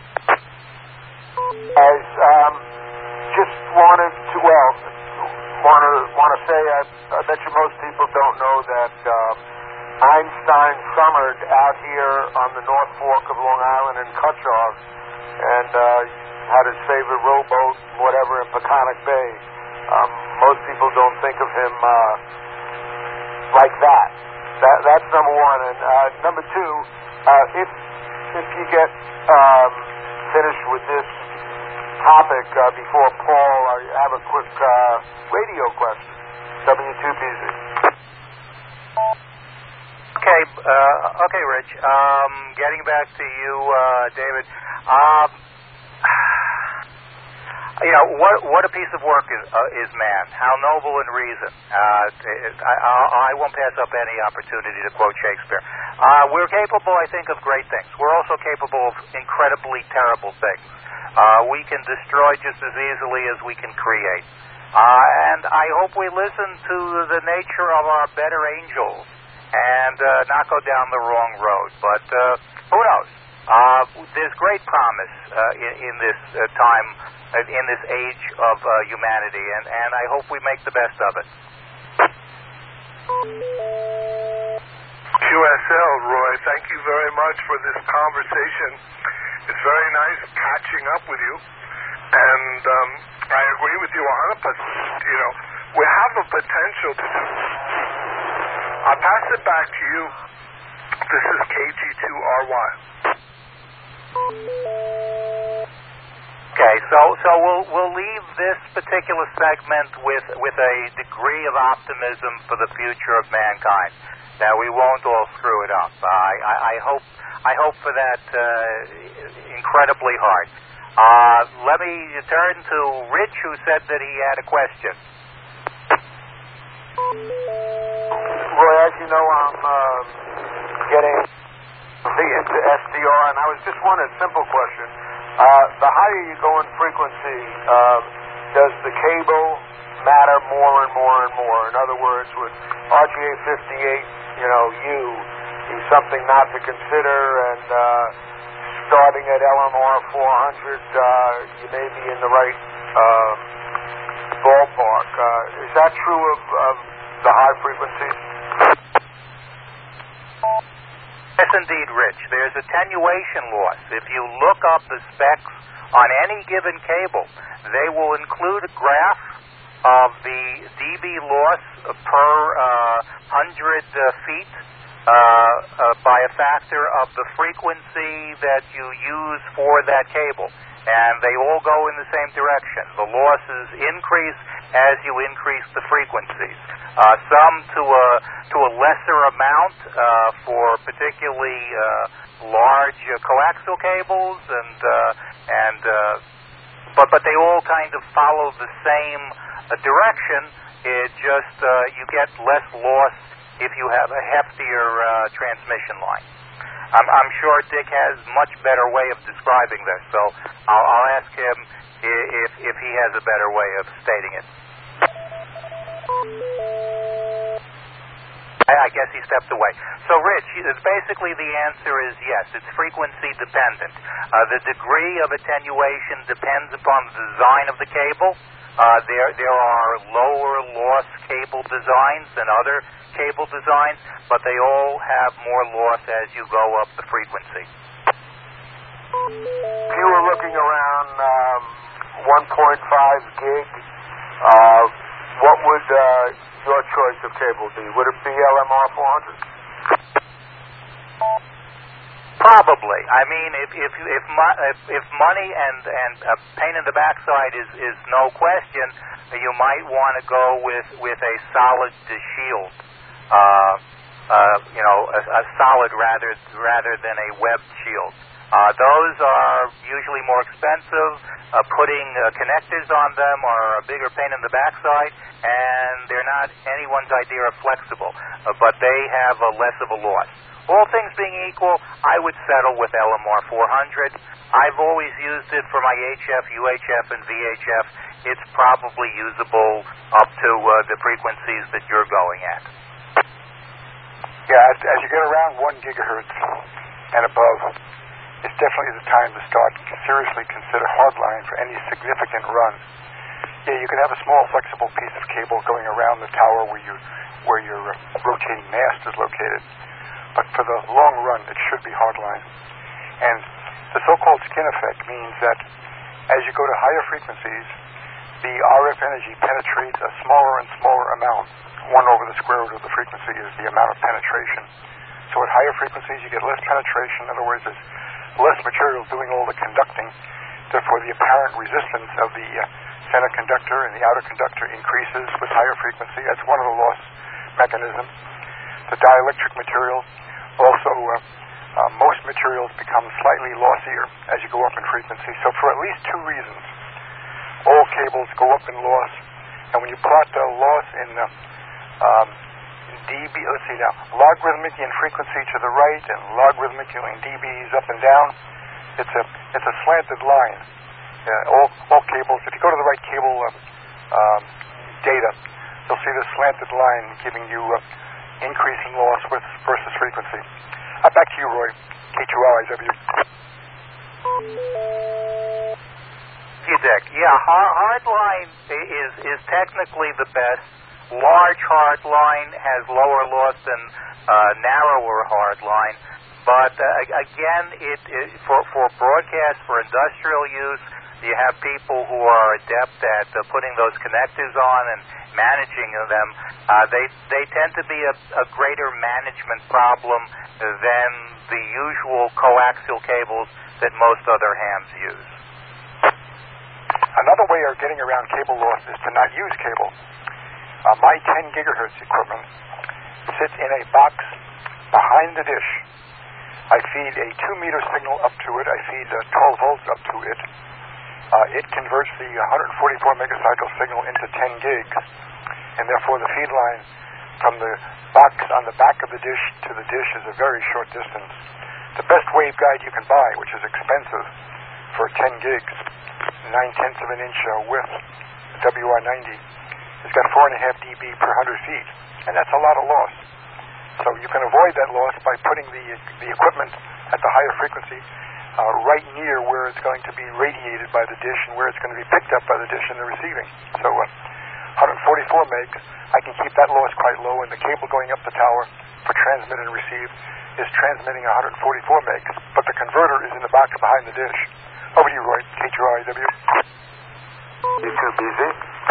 Guys, um, just wanted to, well, want to want to say, I, I bet you most people don't know that um, Einstein summered out here on the North Fork of Long Island in Cutchogue, and uh, had his favorite rowboat, whatever, in Peconic Bay. Um, most people don't think of him uh, like that. That. That's number one. And uh, number two, uh, if if you get um, finished with this topic uh, before Paul, I have a quick uh, radio question. W two B Z. Okay, uh, okay, Rich. Um, getting back to you, uh, David. Um, you know, what what a piece of work is uh, is man. How noble in reason. Uh, I, I, I won't pass up any opportunity to quote Shakespeare. Uh, we're capable, I think, of great things. We're also capable of incredibly terrible things. Uh, we can destroy just as easily as we can create. Uh, and I hope we listen to the nature of our better angels and uh, not go down the wrong road. But uh, who knows? Uh, there's great promise uh, in, in this uh, time, uh, in this age of uh, humanity, and, and I hope we make the best of it. Q S L, Roy, thank you very much for this conversation. It's very nice catching up with you, and um, I agree with you one hundred percent. You know, we have the potential to do. I'll pass it back to you. This is K G two R Y. Okay, so so we'll we'll leave this particular segment with with a degree of optimism for the future of mankind. Now we won't all screw it up. I I, I hope I hope for that uh, incredibly hard. Uh, let me turn to Rich, who said that he had a question. Roy, as you know, I'm uh, getting into S D R, and I was just wondering, simple question. Uh, the higher you go in frequency, uh, does the cable matter more and more and more? In other words, with R G A fifty-eight, you know, U is something not to consider, and uh, starting at L M R four hundred, uh, you may be in the right uh, ballpark. Uh, is that true of, of the high frequencies? Yes, indeed, Rich. There's attenuation loss. If you look up the specs on any given cable, they will include a graph of the dB loss per uh, one hundred uh, feet uh, uh, by a factor of the frequency that you use for that cable. And they all go in the same direction. The losses increase as you increase the frequencies. Uh, some to a to a lesser amount uh, for particularly uh, large uh, coaxial cables, and uh, and uh, but but they all kind of follow the same uh, direction. It just uh, you get less loss if you have a heftier uh, transmission line. I'm, I'm sure Dick has much better way of describing this, so I'll, I'll ask him if if he has a better way of stating it. I guess he stepped away. So, Rich, basically the answer is yes. It's frequency dependent. Uh, the degree of attenuation depends upon the design of the cable. Uh, there, there are lower loss cable designs than other cable designs, but they all have more loss as you go up the frequency. If you were looking around um, one point five gig, uh, what would uh, your choice of cable be? Would it be L M R four hundred? Probably. I mean, if if if, mo- if, if money and and a pain in the backside is is no question, you might want to go with with a solid shield. Uh, uh, you know, a, a solid rather rather than a webbed shield. Uh, those are usually more expensive. Uh, putting uh, connectors on them are a bigger pain in the backside, and they're not anyone's idea of flexible, uh, but they have a less of a loss. All things being equal, I would settle with L M R four hundred. I've always used it for my H F, U H F, and V H F. It's probably usable up to uh, the frequencies that you're going at. Yeah, as, as you get around one gigahertz and above, it's definitely the time to start seriously consider hardline for any significant run. Yeah, you can have a small flexible piece of cable going around the tower where you where your uh, rotating mast is located, but for the long run, it should be hardline. And the so-called skin effect means that as you go to higher frequencies, the R F energy penetrates a smaller and smaller amount. One over the square root of the frequency is the amount of penetration. So at higher frequencies, you get less penetration. In other words, there's less material doing all the conducting. Therefore, the apparent resistance of the uh, center conductor and the outer conductor increases with higher frequency. That's one of the loss mechanisms. The dielectric material also, uh, uh, most materials become slightly lossier as you go up in frequency. So for at least two reasons, all cables go up in loss. And when you plot the loss in uh, um, dB, let's see now, logarithmically in frequency to the right and logarithmically in dBs up and down, it's a it's a slanted line. Uh, all all cables, if you go to the right cable uh, um, data, you'll see this slanted line giving you uh, increasing loss with versus frequency. Uh, back to you, Roy. K two L I W. You, Dick. Yeah, hard, hard line is is technically the best. Large hard line has lower loss than uh, narrower hard line, but uh, again, it, it for for broadcast for industrial use, you have people who are adept at uh, putting those connectors on and managing them. Uh, they they tend to be a, a greater management problem than the usual coaxial cables that most other hams use. Another way of getting around cable loss is to not use cable. Uh, my ten gigahertz equipment sits in a box behind the dish. I feed a two meter signal up to it. I feed uh, twelve volts up to it. Uh, it converts the one forty-four megacycle signal into ten gigs, and therefore the feed line from the box on the back of the dish to the dish is a very short distance. The best waveguide you can buy, which is expensive for ten gigs, nine tenths of an inch uh, width, W R ninety, has got four and a half dB per hundred feet, and that's a lot of loss. So you can avoid that loss by putting the the equipment at the higher frequency uh, right near where it's going to be radiated by the dish and where it's going to be picked up by the dish in the receiving. So uh, one forty-four megs, I can keep that loss quite low, and the cable going up the tower for transmit and receive is transmitting one forty-four megs, but the converter is in the box behind the dish. Over to you, Roy. K two R I W. You too busy?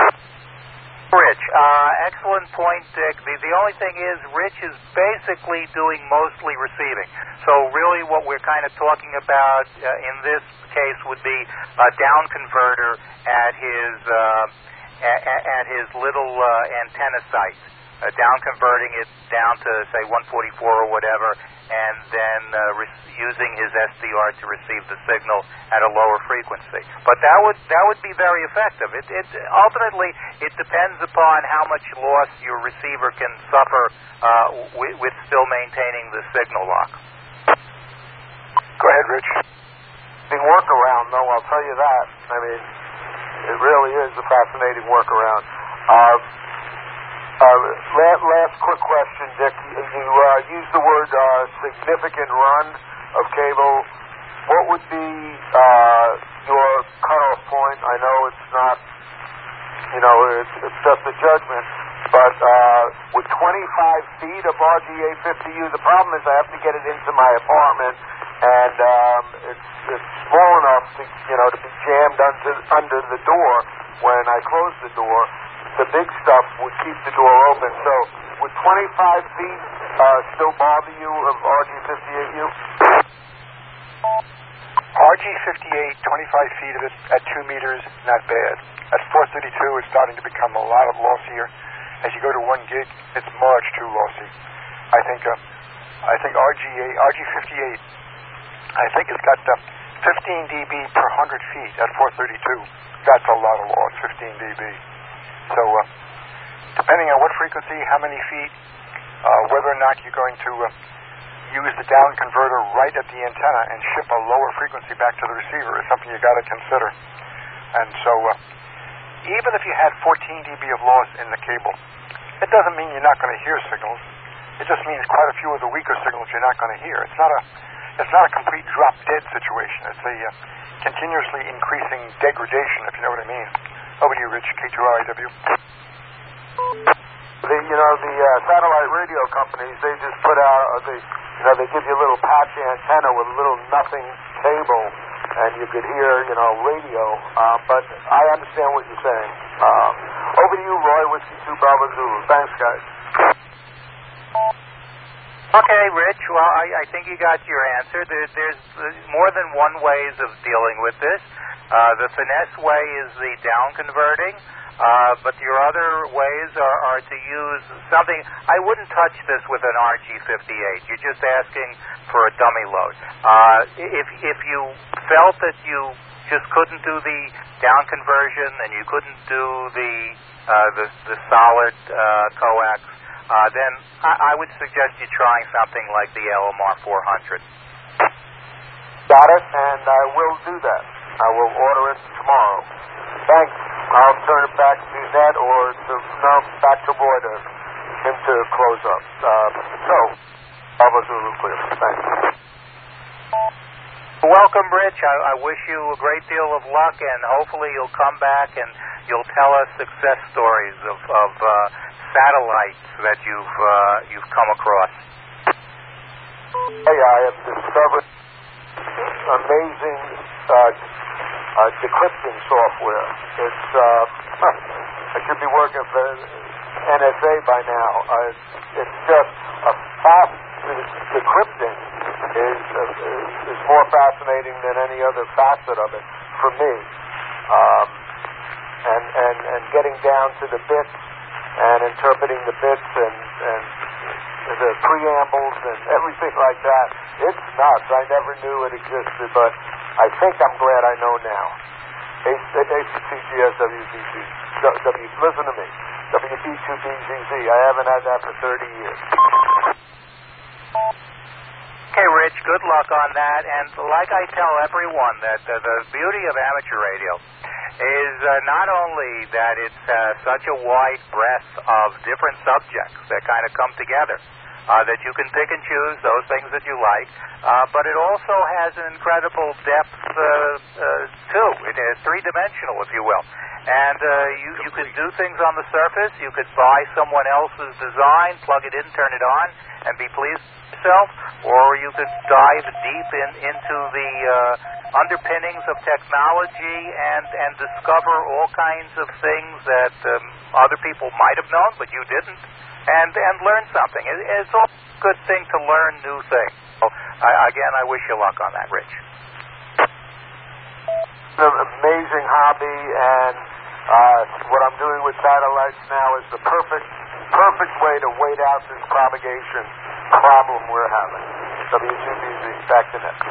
Rich, uh, excellent point, Dick. The, the only thing is, Rich is basically doing mostly receiving. So really what we're kind of talking about uh, in this case would be a down converter at his uh, at, at his little uh, antenna site, uh, down converting it down to, say, one forty-four or whatever, and then uh, re- using his S D R to receive the signal at a lower frequency. But that would that would be very effective. It, it ultimately it depends upon how much loss your receiver can suffer uh, with, with still maintaining the signal lock. Go ahead, Rich. The workaround, though, I'll tell you that. I mean, it really is a fascinating workaround. Uh, Uh, last, last quick question, Dick. You, you uh, used the word uh, significant run of cable. What would be uh, your cutoff point? I know it's not, you know, it's, it's just a judgment, but uh, with twenty-five feet of R G A fifty U, the problem is I have to get it into my apartment, and um, it's, it's small enough to, you know, to be jammed under, under the door when I close the door. The big stuff would keep the door open. So would twenty-five feet uh, still bother you of R G fifty-eight U? R G fifty-eight, twenty-five feet of it at two meters, not bad. At four thirty-two, it's starting to become a lot of lossier. As you go to one gig, it's much too lossy. I think uh, I think R G A, R G fifty-eight, I think it's got uh, fifteen dB per one hundred feet at four thirty-two. That's a lot of loss, fifteen dB. So, uh, depending on what frequency, how many feet, uh, whether or not you're going to uh, use the down converter right at the antenna and ship a lower frequency back to the receiver is something you got to consider. And so, uh, even if you had fourteen dB of loss in the cable, it doesn't mean you're not going to hear signals. It just means quite a few of the weaker signals you're not going to hear. It's not a, it's not a complete drop dead situation. It's a uh, continuously increasing degradation, if you know what I mean. Over to you, Rich, K two R I W. The, you know, the uh, satellite radio companies, they just put out, uh, they, you know, they give you a little patchy antenna with a little nothing cable, and you could hear, you know, radio. Uh, but I understand what you're saying. Um, over to you, Roy, Whiskey two Bravo Zulu. Thanks, guys. Okay, Rich. Well, I, I think you got your answer. There, there's uh, more than one ways of dealing with this. Uh, the finesse way is the down converting, uh, but your other ways are, are to use something. I wouldn't touch this with an R G fifty-eight. You're just asking for a dummy load. Uh, if if you felt that you just couldn't do the down conversion and you couldn't do the uh, the, the solid uh, coax, uh, then I, I would suggest you trying something like the L M R four hundred. Got it, and I will do that. I will order it tomorrow. Thanks. I'll turn it back to Ned or to, no, back to Roy to him to close up. Uh, so, Alpha Zulu clear. Thanks. Welcome, Rich. I, I wish you a great deal of luck, and hopefully you'll come back and you'll tell us success stories of, of uh, satellites that you've uh, you've come across. Hey, I have discovered amazing uh, uh, decrypting software. It's uh, I should be working for N S A by now. Uh, it's just a fast decrypting is uh, is more fascinating than any other facet of it for me. Um, and, and and getting down to the bits and interpreting the bits and, and the preambles and everything like that. It's nuts. I never knew it existed, but I think I'm glad I know now. A C T G S W B C. W, listen to me. W B two B Z Z. I haven't had that for thirty years. Okay, Rich, good luck on that. And like I tell everyone, that uh, the beauty of amateur radio is uh, not only that it's uh, such a wide breadth of different subjects that kind of come together, uh, that you can pick and choose those things that you like, uh, but it also has an incredible depth, uh, uh, too. It is three-dimensional, if you will. And uh, you, you could do things on the surface. You could buy someone else's design, plug it in, turn it on, and be pleased with yourself. Or you could dive deep in, into the uh, underpinnings of technology and, and discover all kinds of things that um, other people might have known, but you didn't, and, and learn something. It, it's a good thing to learn new things. So, I, again, I wish you luck on that, Rich. An amazing hobby, and uh, what I'm doing with satellites now is the perfect, perfect way to wait out this propagation problem we're having. W G B Z, back to net.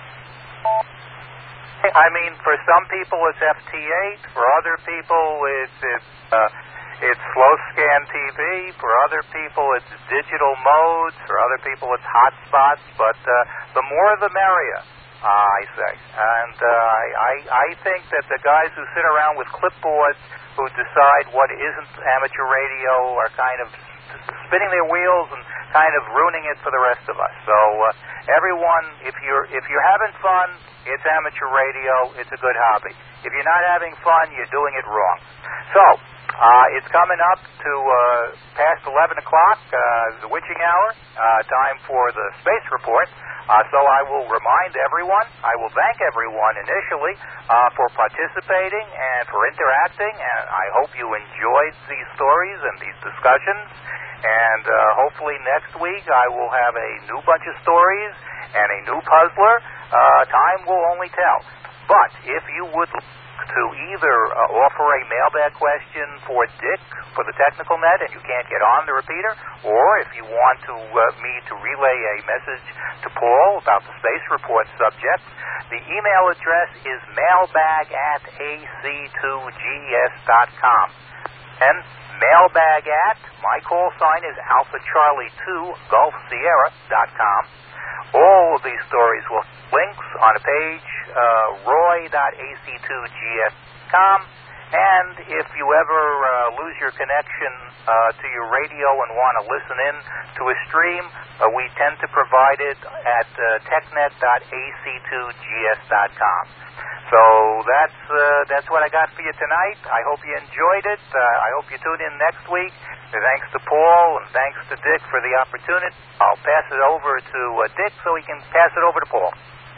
I mean, for some people it's F T eight. For other people it's it's uh, it's slow scan T V. For other people it's digital modes. For other people it's hotspots. But uh, the more the merrier, uh, I say. And uh, I, I I think that the guys who sit around with clipboards who decide what isn't amateur radio are kind of spinning their wheels and kind of ruining it for the rest of us. So uh, everyone, if you're if you're having fun, it's amateur radio. It's a good hobby. If you're not having fun, you're doing it wrong. So uh, it's coming up to uh, past eleven o'clock, uh, the witching hour, uh, time for the space report. Uh, so I will remind everyone, I will thank everyone initially uh, for participating and for interacting, and I hope you enjoyed these stories and these discussions. And uh, hopefully next week I will have a new bunch of stories and a new puzzler. Uh, time will only tell. But if you would like to either uh, offer a mailbag question for Dick for the Technical Net and you can't get on the repeater, or if you want to uh, me to relay a message to Paul about the space report subject, the email address is mailbag at a c two g s dot com. And mailbag at, my call sign is Alpha Charlie two Gulf Sierra dot com. All of these stories will have links on a page, uh, roy dot a c two g s dot com. And if you ever uh, lose your connection uh, to your radio and want to listen in to a stream, uh, we tend to provide it at uh, technet dot a c two g s dot com. So that's uh, that's what I got for you tonight. I hope you enjoyed it. Uh, I hope you tune in next week. And thanks to Paul and thanks to Dick for the opportunity. I'll pass it over to uh, Dick so he can pass it over to Paul.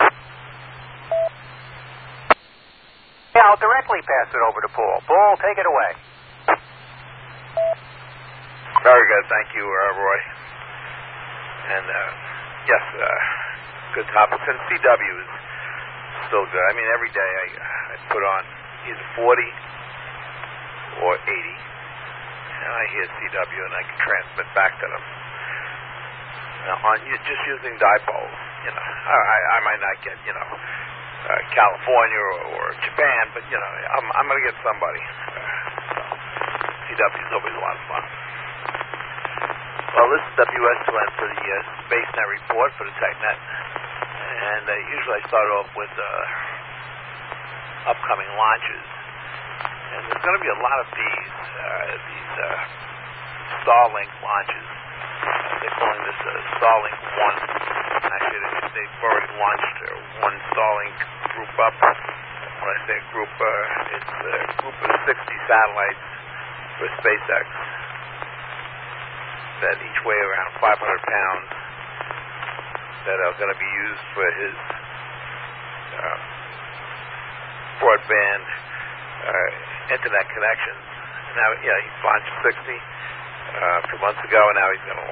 Yeah, I'll directly pass it over to Paul. Paul, take it away. Very good. Thank you, uh, Roy. And, uh, yes, uh, good topics. And C W is still good. I mean, every day I, I put on either forty or eighty, and I hear C W, and I can transmit back to them. Now, on just using dipoles, you know, I, I might not get, you know, uh, California or, or Japan, but, you know, I'm, I'm going to get somebody. Uh, so C W is always a lot of fun. Well, this is W S two N for the uh, SpaceNet report for the TechNet. And uh, usually I start off with uh, upcoming launches. And there's going to be a lot of these, uh, these uh, Starlink launches. Uh, they're calling this uh, Starlink we've already launched uh, one Starlink group up. When I say group, uh, it's a group of sixty satellites for SpaceX that each weigh around five hundred pounds that are going to be used for his uh, broadband uh, internet connections. Now, yeah, he's launched sixty uh, a few months ago, and now he's going to